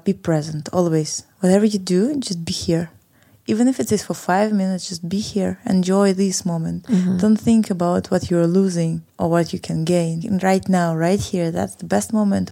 Be present always. Whatever you do, just be here. Even if it is for 5 minutes, just be here. Enjoy this moment. Don't think about what you're losing or what you can gain. And right now, right here, that's the best moment.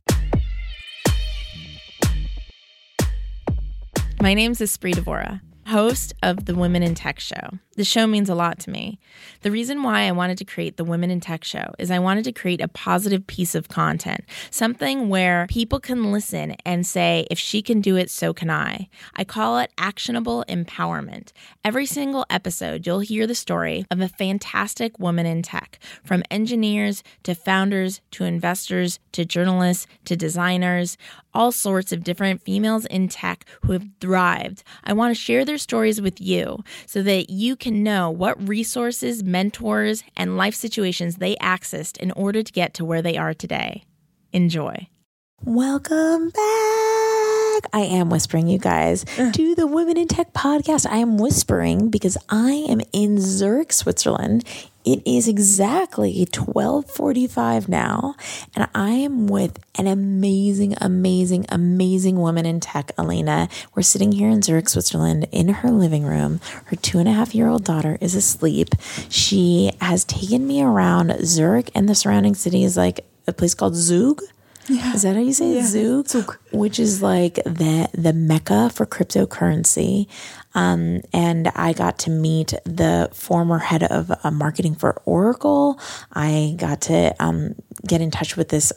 My name's Espree Devora, host of the Women in Tech Show. The show means a lot to me. The reason why I wanted to create the Women in Tech Show is I wanted to create a positive piece of content, something where people can listen and say, if she can do it, so can I. I call it actionable empowerment. Every single episode, you'll hear the story of a fantastic woman in tech, from engineers to founders to investors to journalists to designers, all sorts of different females in tech who have thrived. I want to share their stories with you so that you can know what resources, mentors, and life situations they accessed in order to get to where they are today. Enjoy. Welcome back. I am whispering, you guys, to the Women in Tech podcast. I am whispering because I am in Zurich, Switzerland. It is exactly 12:45 now, and I am with an amazing, amazing, amazing woman in tech, Elena. We're sitting here in Zurich, Switzerland, in her living room. Her 2.5-year-old daughter is asleep. She has taken me around Zurich and the surrounding cities, like a place called Zug. Yeah. Is that how you say it? Zug, which is like the mecca for cryptocurrency. And I got to meet the former head of marketing for Oracle. I got to get in touch with this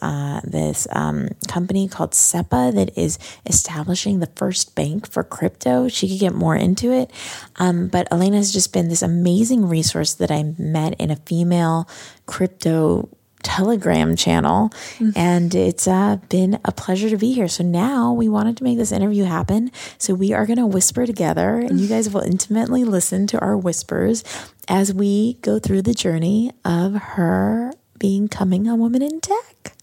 company called SEPA that is establishing the first bank for crypto. She could get more into it. But Elena has just been this amazing resource that I met in a female crypto Telegram channel, and it's been a pleasure to be here. So now we wanted to make this interview happen. So we are going to whisper together, and you guys will intimately listen to our whispers as we go through the journey of her becoming a woman in tech.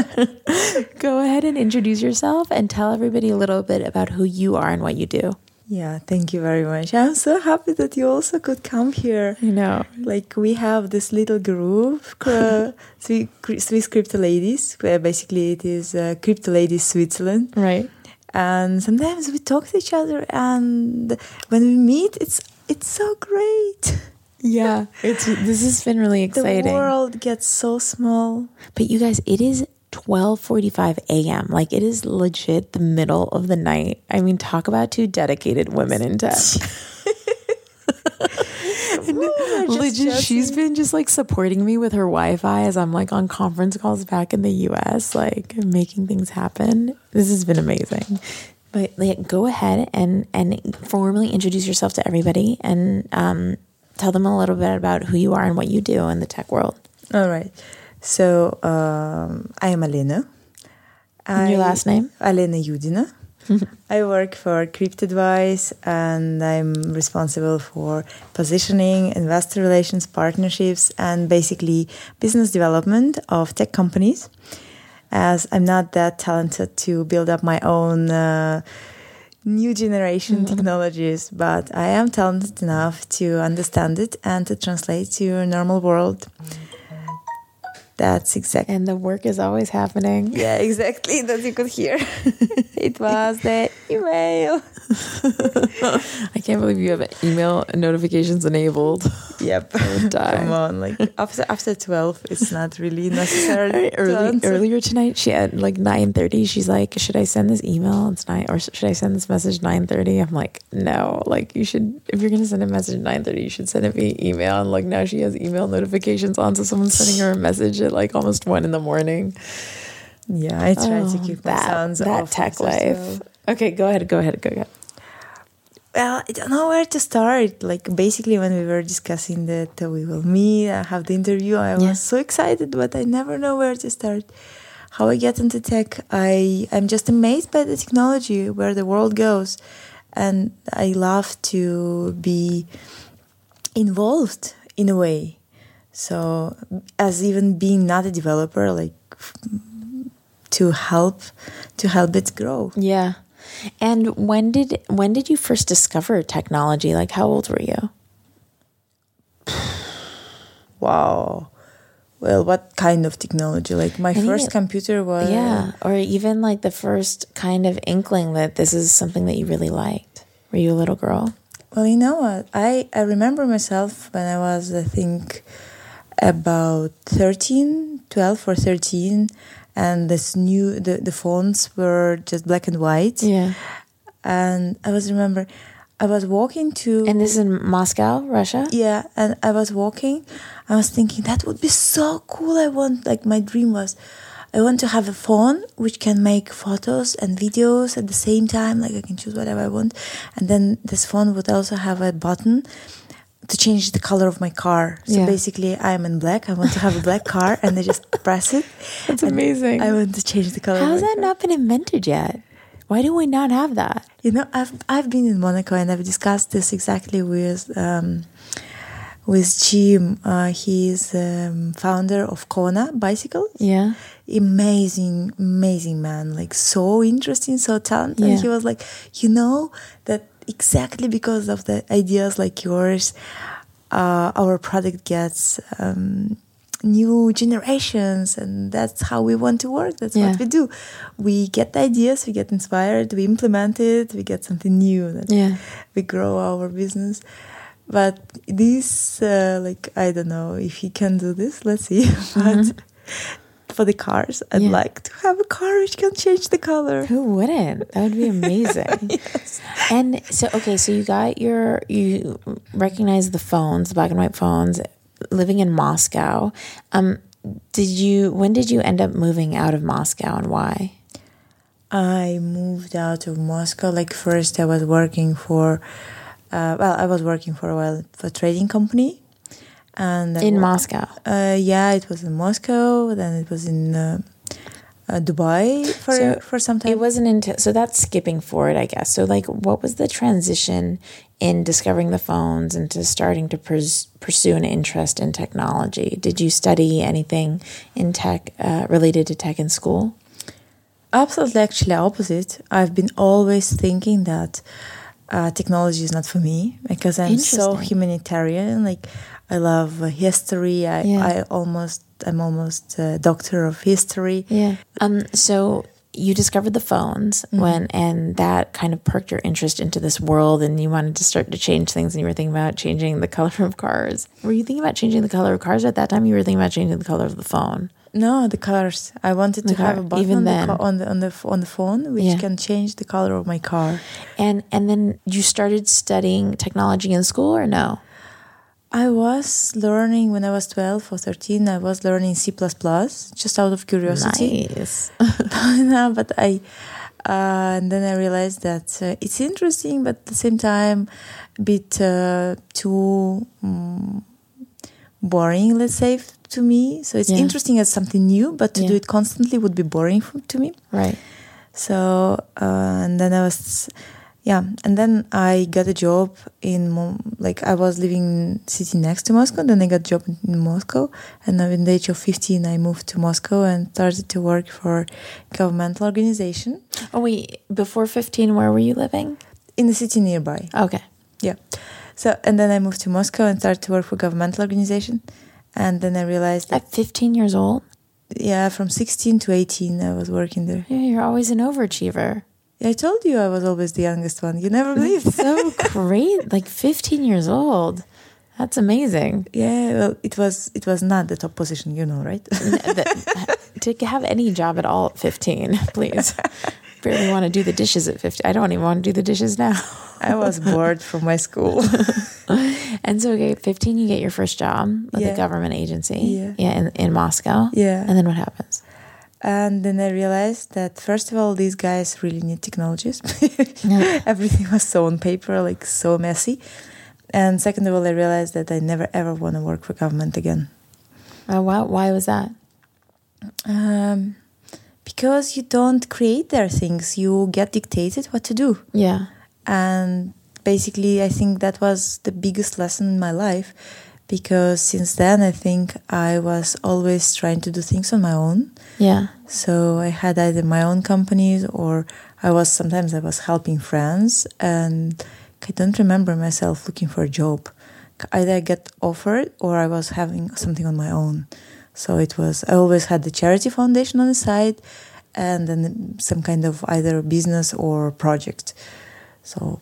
Go ahead and introduce yourself and tell everybody a little bit about who you are and what you do. Yeah, thank you very much. I'm so happy that you also could come here. You know, like we have this little group, Swiss Crypto Ladies. Where basically, it is Crypto Ladies Switzerland, right? And sometimes we talk to each other, and when we meet, it's so great. Yeah, this has been really exciting. The world gets so small, but you guys, it is 12:45 a.m. Like, it is legit the middle of the night. I mean, talk about two dedicated women in tech. She's been just like supporting me with her Wi-Fi as I'm like on conference calls back in the US, like making things happen. This has been amazing. But like, go ahead and formally introduce yourself to everybody and tell them a little bit about who you are and what you do in the tech world. All right. So I am Elena. And your last name? Elena Yudina. I work for CryptAdvice, and I'm responsible for positioning, investor relations, partnerships, and basically business development of tech companies. As I'm not that talented to build up my own new generation technologies, but I am talented enough to understand it and to translate to a normal world. That's exactly. And the work is always happening. Yeah, exactly. That you could hear. It was the email. I can't believe you have email notifications enabled. Yep. Come on. Like after 12, it's not really necessary. Earlier tonight, she at like 9:30. She's like, "Should I send this email? It's 9, or should I send this message 9:30?" I'm like, "No. Like, you should. If you're gonna send a message at 9:30, you should send it via email." And like, now she has email notifications on, so someone's sending her a message at like almost 1 a.m. Yeah, I try to keep my sounds off. That tech life. So. Okay, go ahead. Well, I don't know where to start. Like, basically, when we were discussing that we will meet, have the interview, I was so excited, but I never know where to start. How I get into tech, I'm just amazed by the technology, where the world goes. And I love to be involved in a way. So, as even being not a developer, like, to help it grow. Yeah. And when did you first discover technology? Like, how old were you? Wow. well, what kind of technology? Like my first computer was... Yeah, or even like the first kind of inkling that this is something that you really liked. Were you a little girl? Well, you know what? I remember myself when I was, I think, about 12 or 13, and the phones were just black and white. Yeah. And I was walking to... And this is in Moscow, Russia? Yeah, and I was walking. I was thinking, that would be so cool. My dream was, I want to have a phone which can make photos and videos at the same time. Like I can choose whatever I want. And then this phone would also have a button to change the color of my car. So basically, I'm in black. I want to have a black car, and I just press it. That's amazing. I want to change the color. How has that not been invented yet? Why do we not have that? You know, I've been in Monaco, and I've discussed this exactly with Jim. He's founder of Kona bicycles. Yeah. Amazing man. Like so interesting, so talented. And he was like, you know, that exactly because of the ideas like yours, our product gets new generations, and that's how we want to work. That's what we do. We get the ideas, we get inspired, we implement it, we get something new. We grow our business. But this, I don't know if he can do this. Let's see. But for the cars, I'd like to have a car which can change the color. Who wouldn't? That would be amazing. Yes. And so, okay, so you recognize the phones, the black and white phones, living in Moscow. When did you end up moving out of Moscow, and why? I moved out of Moscow. Like first I was working for, I was working for a while for a trading company. And in Moscow? Yeah, it was in Moscow. Then it was in Dubai for some time. It wasn't until, so that's skipping forward, I guess. So like, what was the transition in discovering the phones and to starting to pursue an interest in technology? Did you study anything in tech, related to tech in school? Absolutely, actually opposite. I've been always thinking that technology is not for me because I'm so humanitarian. Like I love history. I'm almost a doctor of history. Yeah. So you discovered the phones and that kind of perked your interest into this world, and you wanted to start to change things, and you were thinking about changing the color of cars. Were you thinking about changing the color of cars at that time? You were thinking about changing the color of the phone? No, the colors. I wanted to have a button on the phone which can change the color of my car. And then you started studying technology in school, or no? I was learning when I was 12 or 13. I was learning C++ just out of curiosity. Nice. No, but and then I realized that it's interesting, but at the same time, a bit too boring, let's say, to me. So it's interesting as something new, but to do it constantly would be boring to me. Right. So, and then and then I got a job I was living city next to Moscow. Then I got a job in Moscow, and at the age of 15, I moved to Moscow and started to work for a governmental organization. Oh wait, before 15, where were you living? In the city nearby. Okay. Yeah. So, and then I moved to Moscow and started to work for a governmental organization. And then I realized that... At 15 years old? Yeah, from 16 to 18, I was working there. Yeah, you're always an overachiever. I told you I was always the youngest one. You never believed. So great. Like 15 years old. That's amazing. Yeah, well, it was not the top position, you know, right? To have any job at all at 15, please. Barely want to do the dishes at 15. I don't even want to do the dishes now. I was bored from my school. And so, okay, 15, you get your first job with a government agency. Yeah, in Moscow. Yeah. And then what happens? And then I realized that, first of all, these guys really need technologists. Everything was so on paper, like so messy. And second of all, I realized that I never, ever want to work for government again. Why was that? Because you don't create their things. You get dictated what to do. Yeah. And basically, I think that was the biggest lesson in my life. Because since then, I think I was always trying to do things on my own. Yeah. So I had either my own companies, or sometimes I was helping friends, and I don't remember myself looking for a job. Either I get offered or I was having something on my own. So I always had the charity foundation on the side, and then some kind of either business or project. So,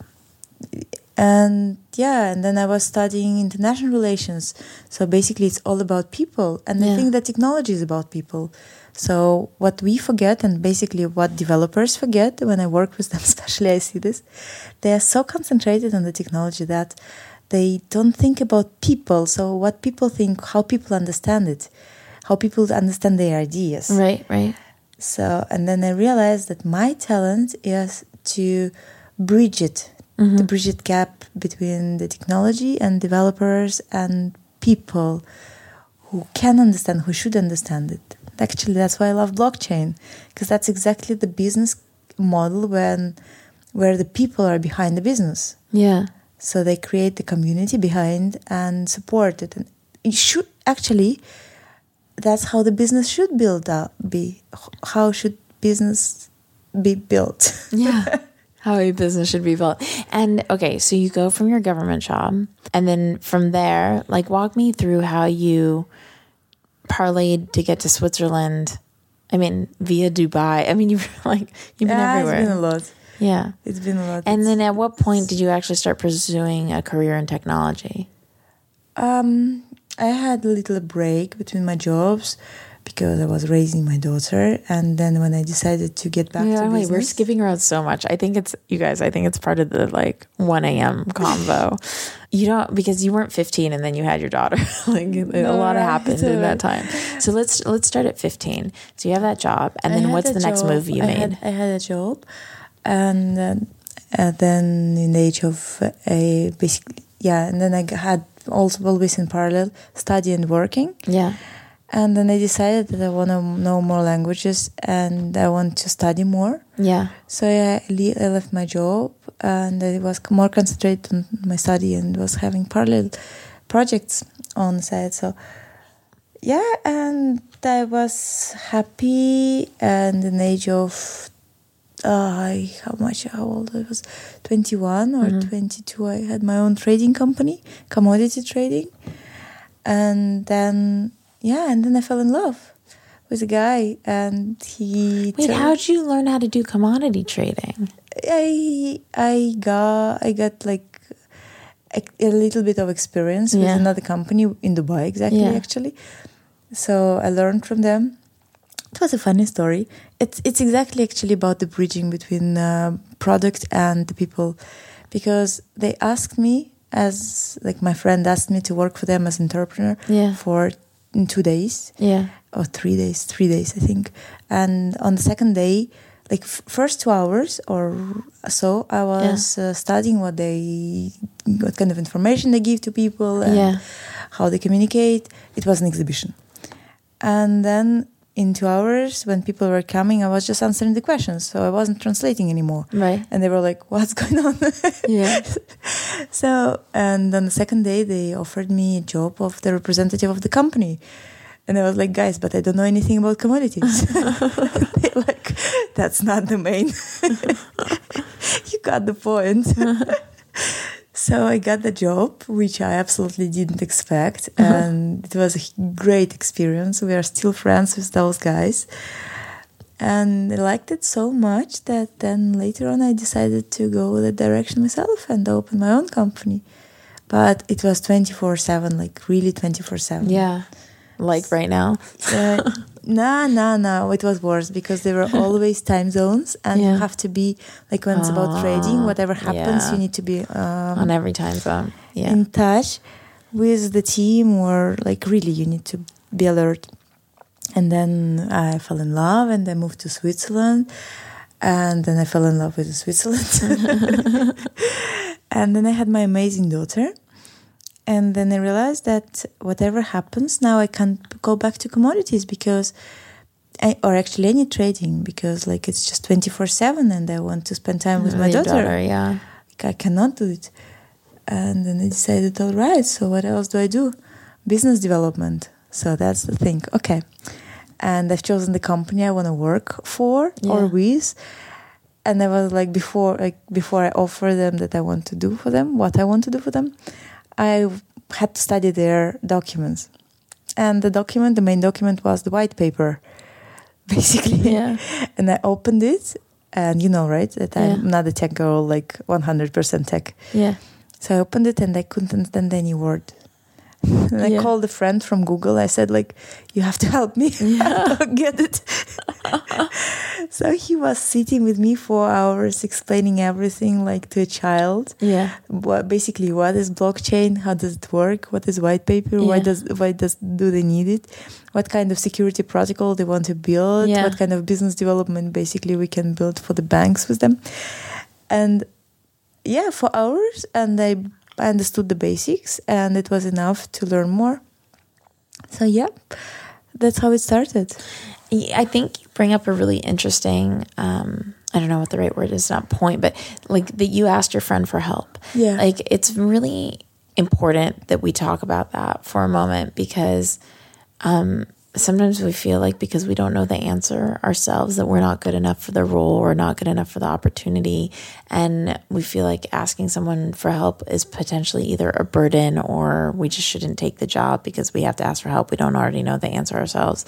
and then I was studying international relations. So basically it's all about people. And I think that technology is about people. So what we forget, and basically what developers forget when I work with them, especially I see this, they are so concentrated on the technology that they don't think about people. So what people think, how people understand it, how people understand their ideas. Right. So, and then I realized that my talent is to bridge it, to bridge the gap between the technology and developers and people who can understand, who should understand it. Actually, that's why I love blockchain, because that's exactly the business model where the people are behind the business. Yeah. So they create the community behind and support it. And it should actually, that's how the business should be. How should business be built? Yeah. How a business should be built. And okay, so you go from your government job, and then from there, like, walk me through how you parlayed to get to Switzerland. I mean, via Dubai. I mean, you've been everywhere. It's been a lot. Yeah. It's been a lot. And then at what point did you actually start pursuing a career in technology? I had a little break between my jobs because I was raising my daughter. And then when I decided to get back to business... we're skipping around so much. I think it's part of the 1 a.m. convo. You don't, because you weren't 15 and then you had your daughter. A lot happened in that time. So let's start at 15. So you have that job, and then what's the next move you made? I had a job, and then in the age of and then I had also always in parallel study and working. Yeah. And then I decided that I want to know more languages and I want to study more. Yeah. So I left my job and I was more concentrated on my study and was having parallel projects on the side. So, yeah, and I was happy. And in the age of, how old I was? 21 or 22, I had my own trading company, commodity trading. And then... and then I fell in love with a guy, and he... Wait, how'd you learn how to do commodity trading? I got like a little bit of experience with another company in Dubai, actually. So I learned from them. It was a funny story. It's exactly actually about the bridging between product and the people, because they asked me, as like my friend asked me to work for them as an entrepreneur for... in 2 days, or 3 days, I think. And on the second day, like first 2 hours or so, I was studying what kind of information they give to people and how they communicate. It was an exhibition. And then in 2 hours, when people were coming, I was just answering the questions. So I wasn't translating anymore. Right. And they were like, what's going on? So, and on the second day, they offered me a job of the representative of the company. And I was like, guys, but I don't know anything about commodities. They're like, that's not the main. You got the point. So I got the job, which I absolutely didn't expect. And it was a great experience. We are still friends with those guys. And I liked it so much that then later on I decided to go that direction myself and open my own company. But it was 24/7, like really 24/7. Yeah. Like right now? No. It was worse because there were always time zones and you have to be, like when it's about trading, whatever happens, you need to be on every time zone. Yeah. In touch with the team, or like really you need to be alert. And then I fell in love and I moved to Switzerland. And then I fell in love with Switzerland. And then I had my amazing daughter. And then I realized that whatever happens, now I can't go back to commodities or actually any trading, because like it's just 24/7 and I want to spend time with my daughter. Yeah. I cannot do it. And then I decided, all right, so what else do I do? Business development. So that's the thing. Okay. And I've chosen the company I want to work for or with. And I was like, before I offer them that I want to do for them, what I want to do for them, I had to study their documents. And the main document was the white paper, basically. Yeah. And I opened it, and you know, right, that I'm not a tech girl, like 100% tech. Yeah. So I opened it and I couldn't understand any word. And I called a friend from Google. I said, like, you have to help me. I don't get it. So he was sitting with me for hours explaining everything, like, to a child. Yeah. What is blockchain? How does it work? What is white paper? Yeah. Do they need it? What kind of security protocol they want to build? Yeah. What kind of business development basically we can build for the banks with them? And for hours, and I understood the basics, and it was enough to learn more. So that's how it started. I think you bring up a really interesting, I don't know what the right word is, not point, but like that you asked your friend for help. Yeah. Like it's really important that we talk about that for a moment, because sometimes we feel like because we don't know the answer ourselves that we're not good enough for the role or not good enough for the opportunity. And we feel like asking someone for help is potentially either a burden or we just shouldn't take the job because we have to ask for help. We don't already know the answer ourselves.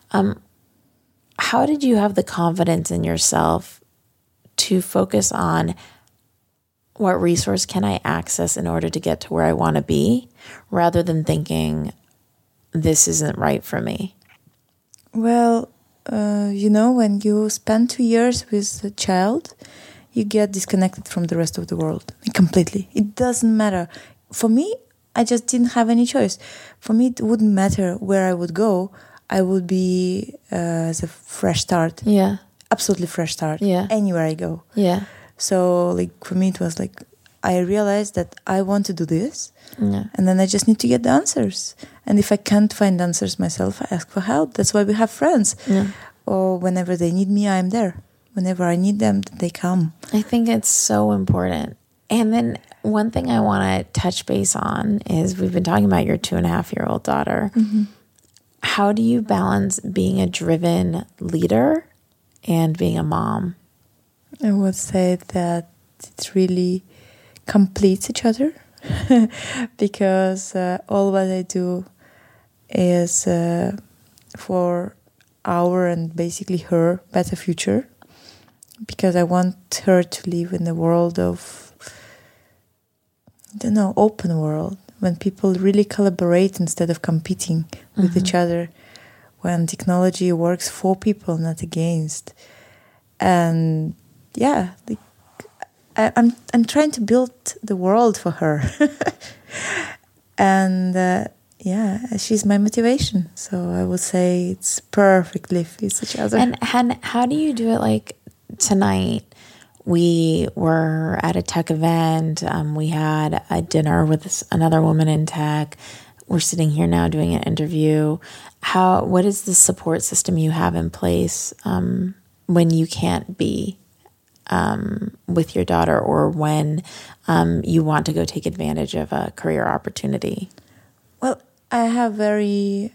How did you have the confidence in yourself to focus on what resource can I access in order to get to where I want to be, rather than thinking this isn't right for me? Well, when you spend 2 years with a child, you get disconnected from the rest of the world completely. It doesn't matter. For me, I just didn't have any choice. For me, it wouldn't matter where I would go. I would be as a fresh start. Yeah. Absolutely fresh start. Yeah. Anywhere I go. Yeah. So, like, for me, it was like, I realized that I want to do this. Yeah. And then I just need to get the answers. And if I can't find answers myself, I ask for help. That's why we have friends. Yeah. Or whenever they need me, I'm there. Whenever I need them, they come. I think it's so important. And then one thing I want to touch base on is we've been talking about your 2.5-year-old daughter. Mm-hmm. How do you balance being a driven leader and being a mom? I would say that it really completes each other. Because all what I do is for our and basically her better future. Because I want her to live in a world of, open world. When people really collaborate instead of competing with each other. When technology works for people, not against. And I'm trying to build the world for her. And she's my motivation. So I would say it's perfectly fits each other. And how do you do it? Like tonight, we were at a tech event. We had a dinner with another woman in tech. We're sitting here now doing an interview. What is the support system you have in place when you can't be with your daughter, or when you want to go take advantage of a career opportunity? Well, I have very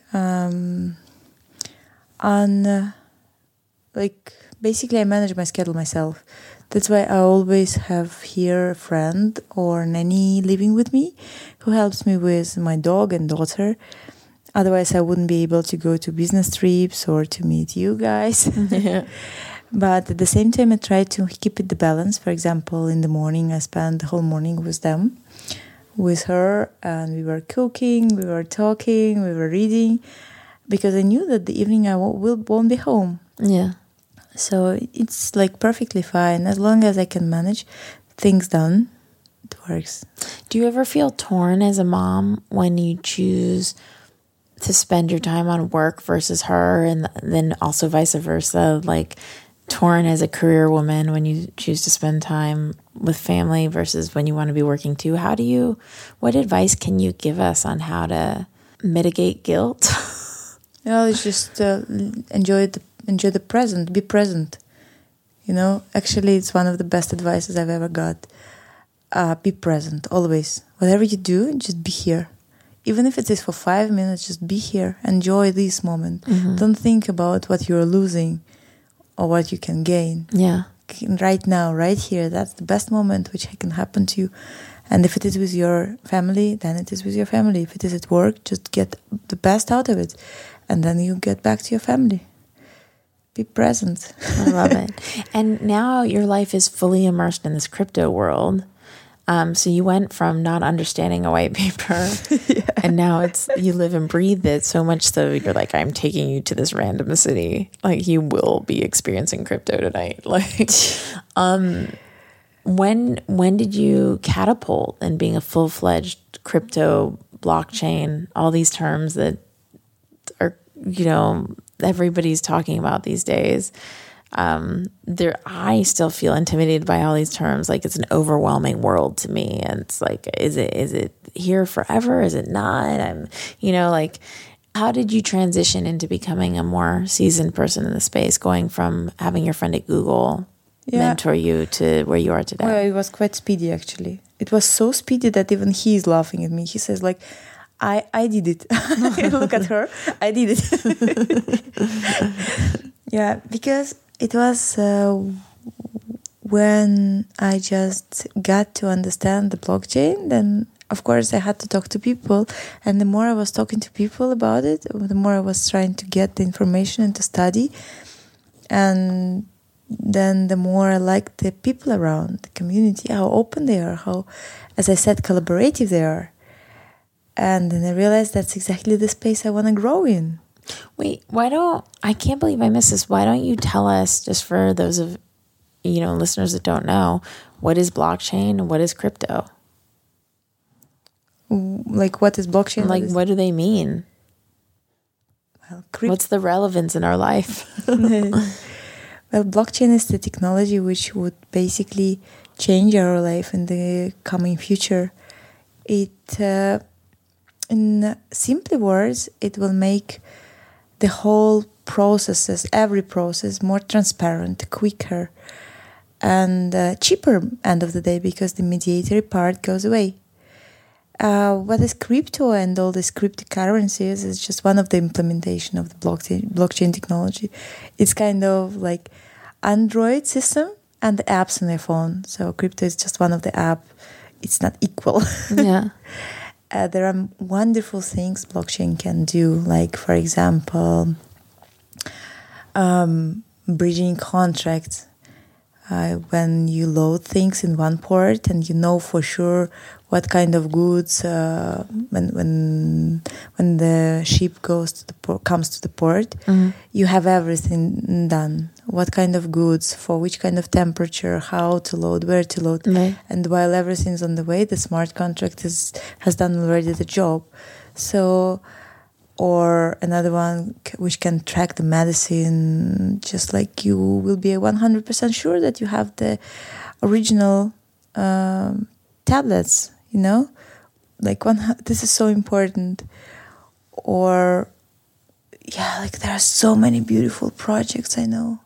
basically I manage my schedule myself. That's why I always have here a friend or nanny living with me who helps me with my dog and daughter. Otherwise, I wouldn't be able to go to business trips or to meet you guys. Yeah. But at the same time, I try to keep it the balance. For example, in the morning, I spend the whole morning with them, with her, and we were cooking, we were talking, we were reading, because I knew that the evening I won't be home. Yeah. So it's like perfectly fine. As long as I can manage things done, it works. Do you ever feel torn as a mom when you choose to spend your time on work versus her, and then also vice versa, like torn as a career woman when you choose to spend time with family versus when you want to be working too? What advice can you give us on how to mitigate guilt? It's just enjoy the present, be present. Actually, it's one of the best advices I've ever got. Be present, always. Whatever you do, just be here. Even if it is for 5 minutes, just be here. Enjoy this moment. Mm-hmm. Don't think about what you're losing or what you can gain. Yeah. Right now, right here, that's the best moment which can happen to you. And if it is with your family, then it is with your family. If it is at work, just get the best out of it. And then you get back to your family. Be present. I love it. And now your life is fully immersed in this crypto world. So you went from not understanding a white paper and now you live and breathe it so much so you're like, I'm taking you to this random city. Like you will be experiencing crypto tonight. Like, when did you catapult in being a full-fledged crypto blockchain, all these terms that are, everybody's talking about these days? I still feel intimidated by all these terms. Like it's an overwhelming world to me. And it's like, is it here forever? Is it not? How did you transition into becoming a more seasoned person in the space, going from having your friend at Google mentor you to where you are today? Well, it was quite speedy, actually. It was so speedy that even he is laughing at me. He says like, I did it. Look at her. I did it. Yeah, because it was when I just got to understand the blockchain, then of course I had to talk to people. And the more I was talking to people about it, the more I was trying to get the information and to study. And then the more I liked the people around, the community, how open they are, how, as I said, collaborative they are. And then I realized that's exactly the space I want to grow in. Wait, I can't believe I missed this. Why don't you tell us, just for those of, listeners that don't know, what is blockchain and what is crypto? Like, what is blockchain? Like, what do they mean? Well, what's the relevance in our life? Well, blockchain is the technology which would basically change our life in the coming future. It, in simple words, it will make the whole processes, every process, more transparent, quicker, and cheaper end of the day, because the mediatory part goes away. What is crypto and all these cryptocurrencies is just one of the implementation of the blockchain technology. It's kind of like Android system and the apps on their phone. So crypto is just one of the app. It's not equal. Yeah. There are wonderful things blockchain can do, like, for example, bridging contracts. When you load things in one port and you know for sure what kind of goods when the ship comes to the port, you have everything done. What kind of goods, for which kind of temperature, how to load, where to load. And while everything's on the way, the smart contract has done already the job. So, or another one which can track the medicine, just like you will be 100% sure that you have the original tablets, like this is so important. Or like there are so many beautiful projects I know.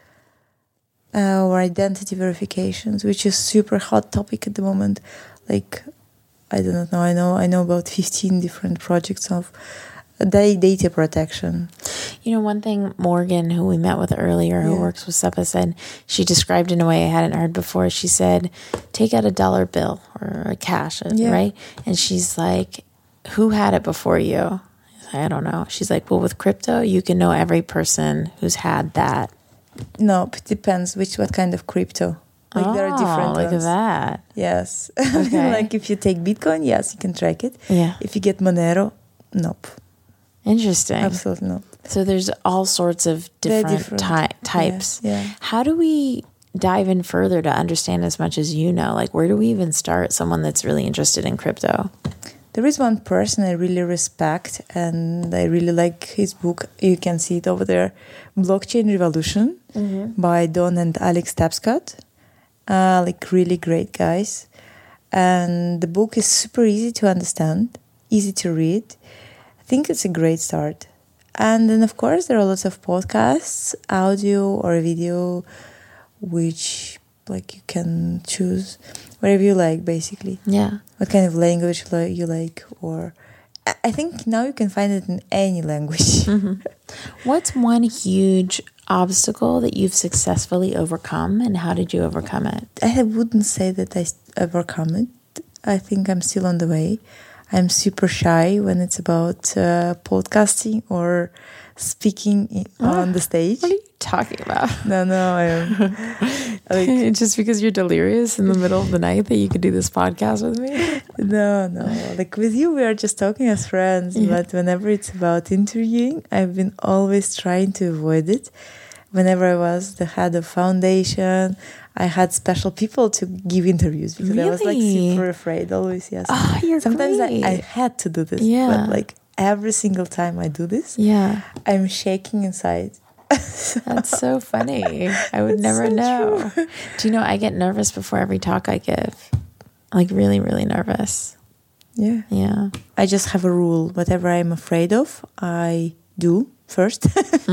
Or identity verifications, which is super hot topic at the moment. Like, I don't know, I know about 15 different projects of data protection. One thing Morgan, who we met with earlier, who works with SEPA, said, she described in a way I hadn't heard before. She said, take out a dollar bill or a cash, right? And she's like, who had it before you? I don't know. She's like, well, with crypto, you can know every person who's had that. No, it depends what kind of crypto. Like there are different look ones. at that. Yes. Okay. Like if you take Bitcoin, yes, you can track it. Yeah. If you get Monero, nope. Interesting. Absolutely not. So there's all sorts of different types. Yeah. How do we dive in further to understand as much as you know? Like, where do we even start someone that's really interested in crypto? There is one person I really respect, and I really like his book. You can see it over there, Blockchain Revolution, by Don and Alex Tapscott. Like really great guys. And the book is super easy to understand, easy to read. I think it's a great start. And then, of course, there are lots of podcasts, audio or video, which like you can choose whatever you like, basically. Yeah. What kind of language you like, or I think now you can find it in any language. What's one huge obstacle that you've successfully overcome, and how did you overcome it? I wouldn't say that I overcome it. I think I'm still on the way. I'm super shy when it's about podcasting or speaking on the stage. What are you talking about? No, I am. Like, just because you're delirious in the middle of the night that you could do this podcast with me? No. Like with you, we are just talking as friends. Yeah. But whenever it's about interviewing, I've been always trying to avoid it. Whenever I was the head of foundation, I had special people to give interviews because I was like super afraid always. Yes. Oh, you're Sometimes great. I had to do this. Yeah. But like every single time I do this, I'm shaking inside. That's so funny. I would never know. True. Do you know, I get nervous before every talk I give. Like really, really nervous. Yeah. Yeah. I just have a rule. Whatever I'm afraid of, I do first.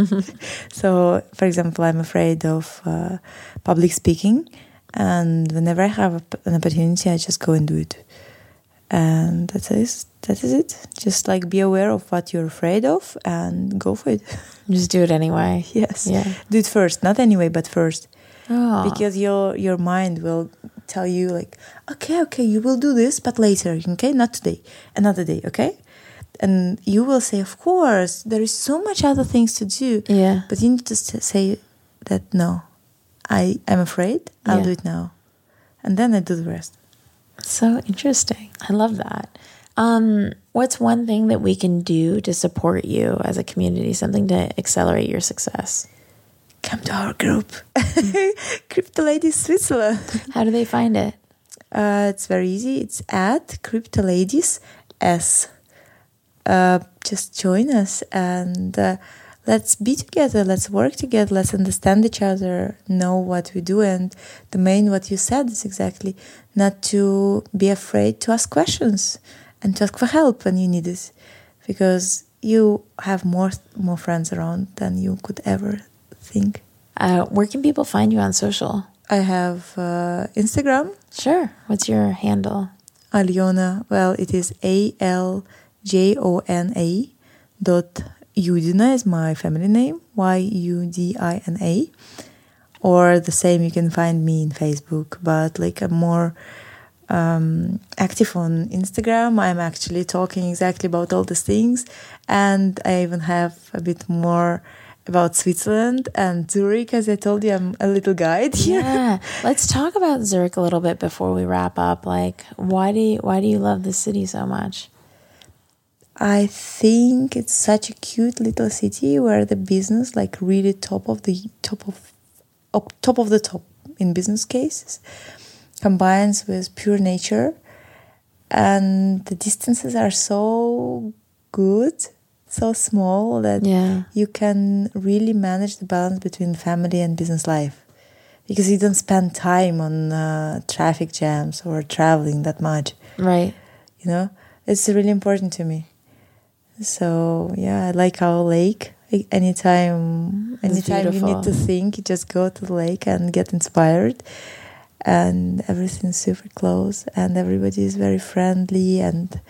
So, for example, I'm afraid of public speaking. And whenever I have an opportunity, I just go and do it. And that is it. Just like be aware of what you're afraid of and go for it. Just do it anyway. Yes. Yeah. Do it first. Not anyway, but first. Oh. Because your mind will tell you like, okay, you will do this, but later, okay? Not today. Another day, okay? And you will say, of course, there is so much other things to do. Yeah. But you need to say that, no, I'm afraid. I'll do it now. And then I do the rest. So interesting. I love that. What's one thing that we can do to support you as a community, something to accelerate your success? Come to our group, Crypto Ladies Switzerland. How do they find it? It's very easy. It's at Crypto Ladies S. Just join us and let's be together. Let's work together. Let's understand each other, know what we do. And the main, what you said is exactly not to be afraid to ask questions and to ask for help when you need it, because you have more friends around than you could ever think. Where can people find you on social? I have Instagram. Sure. What's your handle? Aljona. Well, it is ALJONA.Udina is my family name. YUDINA. Or the same, you can find me in Facebook. But like I'm more active on Instagram. I'm actually talking exactly about all these things. And I even have a bit more about Switzerland and Zurich. As I told you, I'm a little guide here. Yeah. Let's talk about Zurich a little bit before we wrap up. Like, why do you love this city so much? I think it's such a cute little city where the business, like really top of the top in business cases, combines with pure nature, and the distances are so good, so small that you can really manage the balance between family and business life, because you don't spend time on traffic jams or traveling that much. Right. You know, it's really important to me. So I like our lake. Anytime you need to think, you just go to the lake and get inspired. And everything's super close, and everybody is very friendly, and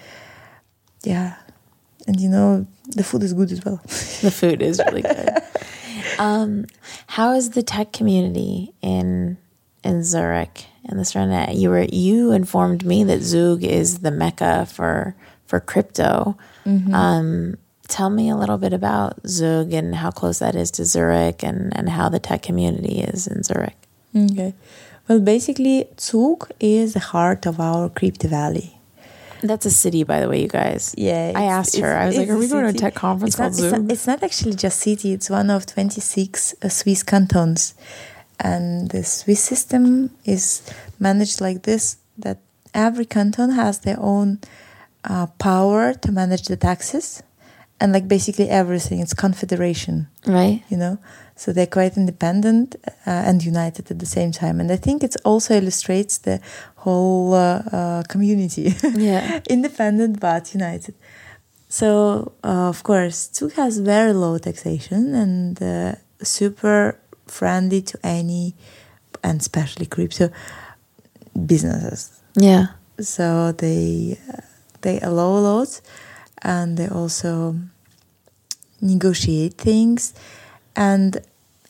and you know, the food is good as well. The food is really good. How is the tech community in Zurich and the surrounding? You informed me that Zug is the mecca for crypto. Mm-hmm. Tell me a little bit about Zug and how close that is to Zurich, and how the tech community is in Zurich. Okay. Well, basically, Zug is the heart of our crypto valley. That's a city, by the way, you guys. Yeah. I asked her. I was like, are we going to a tech conference called Zug? It's not actually just city. It's one of 26 Swiss cantons. And the Swiss system is managed like this, that every canton has their own power to manage the taxes. And like basically everything. It's confederation. Right. You know? So they're quite independent and united at the same time. And I think it also illustrates the whole community. Yeah. Independent but united. So, of course, Zug has very low taxation and super friendly to any, and especially crypto, businesses. Yeah. So they allow a lot, and they also negotiate things. And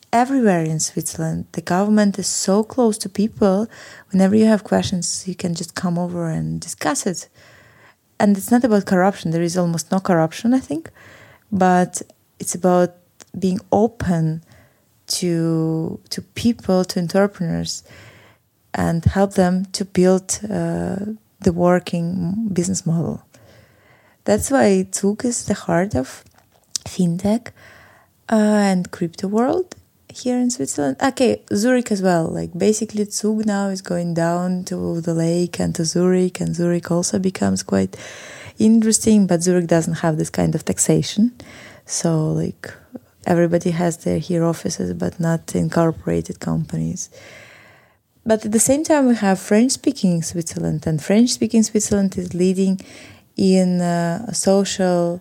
everywhere in Switzerland. The government is so close to people. Whenever you have questions, you can just come over and discuss it. And it's not about corruption. There is almost no corruption, I think. But it's about being open to people, to entrepreneurs, and help them to build the working business model. That's why Zug is the heart of fintech and crypto world here in Switzerland. Okay, Zurich as well. Like basically Zug now is going down to the lake and to Zurich, and Zurich also becomes quite interesting, but Zurich doesn't have this kind of taxation. So like everybody has their here offices, but not incorporated companies. But at the same time, we have French-speaking Switzerland, and French-speaking Switzerland is leading in social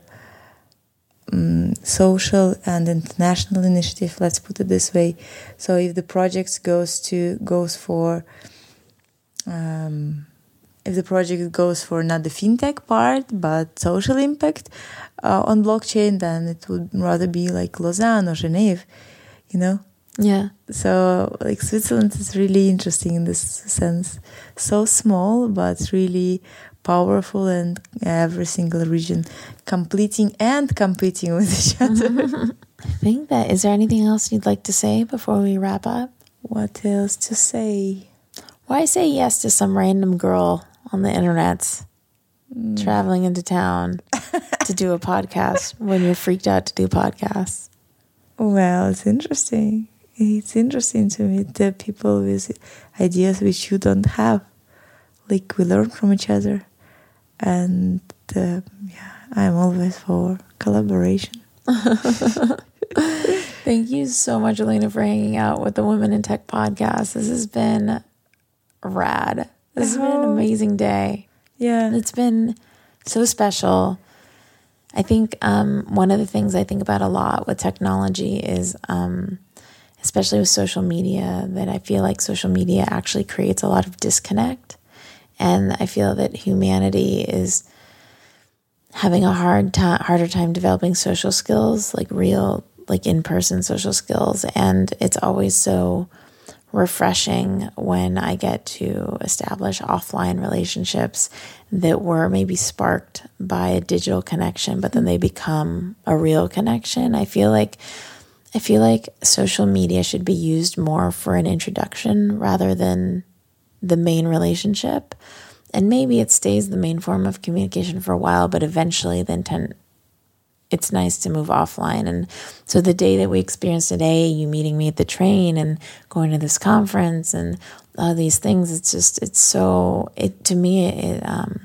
and international initiative. Let's put it this way. So if the project goes for not the fintech part but social impact on blockchain, then it would rather be like Lausanne or Geneva, you know. Yeah. So like Switzerland is really interesting in this sense. So small but really powerful, and every single region competing with each other. I think that. Is there anything else you'd like to say before we wrap up? What else to say? Why say yes to some random girl on the internet traveling into town to do a podcast when you're freaked out to do podcasts? Well, it's interesting. It's interesting to meet the people with ideas which you don't have. Like we learn from each other. And I'm always for collaboration. Thank you so much, Elena, for hanging out with the Women in Tech podcast. This has been rad. This has been an amazing day. Yeah. It's been so special. I think one of the things I think about a lot with technology is, especially with social media, that I feel like social media actually creates a lot of disconnect. And I feel that humanity is having a harder time developing social skills, like real, like in-person social skills. And it's always so refreshing when I get to establish offline relationships that were maybe sparked by a digital connection, but then they become a real connection. I feel like social media should be used more for an introduction rather than the main relationship. And maybe it stays the main form of communication for a while, but eventually the intent, it's nice to move offline. And so the day that we experienced today, you meeting me at the train and going to this conference and all these things, to me, it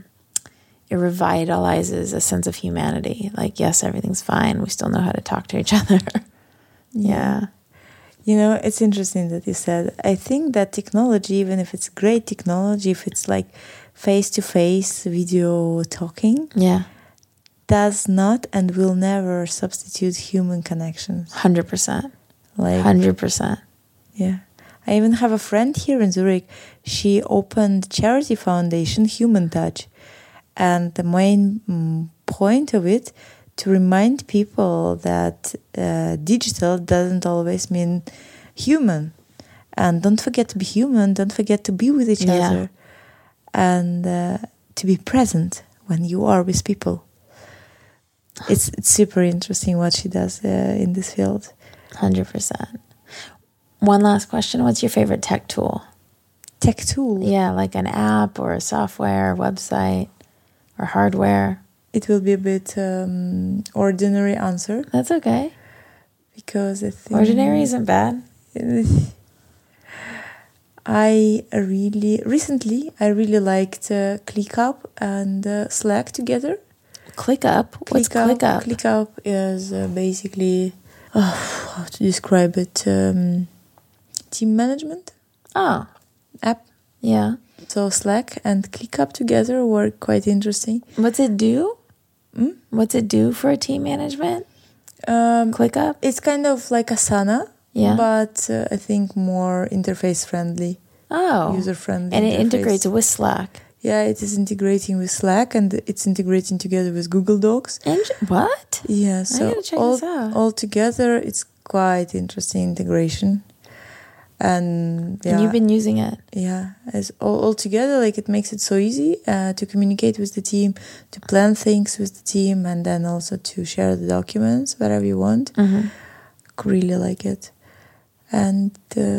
revitalizes a sense of humanity. Like, yes, everything's fine. We still know how to talk to each other. Yeah. You know, it's interesting that you said, I think that technology, even if it's great technology, if it's like face-to-face video talking, does not and will never substitute human connections. 100%. Like 100%. Yeah. I even have a friend here in Zurich. She opened charity foundation, Human Touch. And the main point of it, to remind people that digital doesn't always mean human. And don't forget to be human. Don't forget to be with each other. And to be present when you are with people. It's super interesting what she does in this field. 100%. One last question. What's your favorite tech tool? Tech tool? Yeah, like an app or a software, website, or hardware. It will be a bit ordinary answer. That's okay. Because I think... Ordinary isn't bad. Recently I really liked ClickUp and Slack together. ClickUp? What's ClickUp? ClickUp is basically, how to describe it, team management. Oh. App. Yeah. So Slack and ClickUp together were quite interesting. What's it do? What's it do for team management? ClickUp? It's kind of like Asana. Yeah. But I think more interface friendly. Oh. User friendly. And it integrates with Slack. Yeah, it is integrating with Slack and it's integrating together with Google Docs. What? Yeah, so I gotta check this out. All together, it's quite interesting integration. And you've been using it. Yeah, as all together, like it makes it so easy to communicate with the team, to plan things with the team, and then also to share the documents wherever you want. Mm-hmm. Really like it. And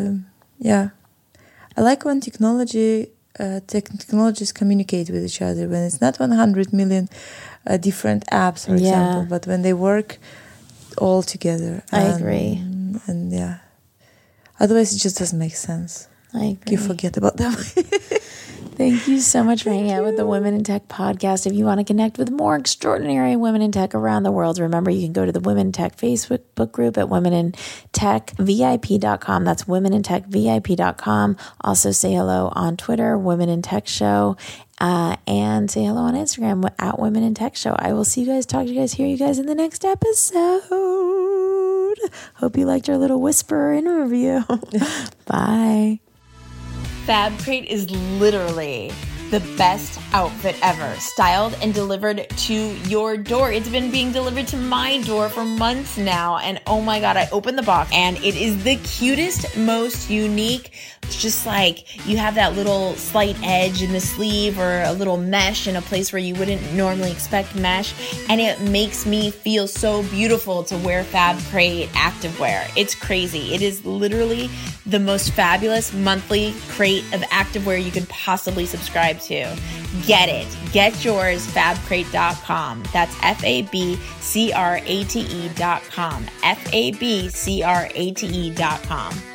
I like when technologies communicate with each other, when it's not 100 million different apps, for example, but when they work all together. I agree. And yeah. Otherwise, it just doesn't make sense. I agree. You forget about them. Thank you so much for hanging out with the Women in Tech podcast. If you want to connect with more extraordinary women in tech around the world, remember you can go to the Women in Tech Facebook group at womenintechvip.com. That's womenintechvip.com. Also say hello on Twitter, Women in Tech Show, and say hello on Instagram at Women in Tech Show. I will see you guys, talk to you guys, hear you guys in the next episode. Hope you liked our little whisper interview. Bye. Fab Crate is literally the best outfit ever, styled and delivered to your door. It's been being delivered to my door for months now, and oh my God, I opened the box and it is the cutest, most unique. It's just like you have that little slight edge in the sleeve or a little mesh in a place where you wouldn't normally expect mesh, and it makes me feel so beautiful to wear Fab Crate activewear. It's crazy. It is literally the most fabulous monthly crate of activewear you could possibly subscribe to. Get it. Get yours, fabcrate.com. That's FABCRATE.com. FABCRATE.com.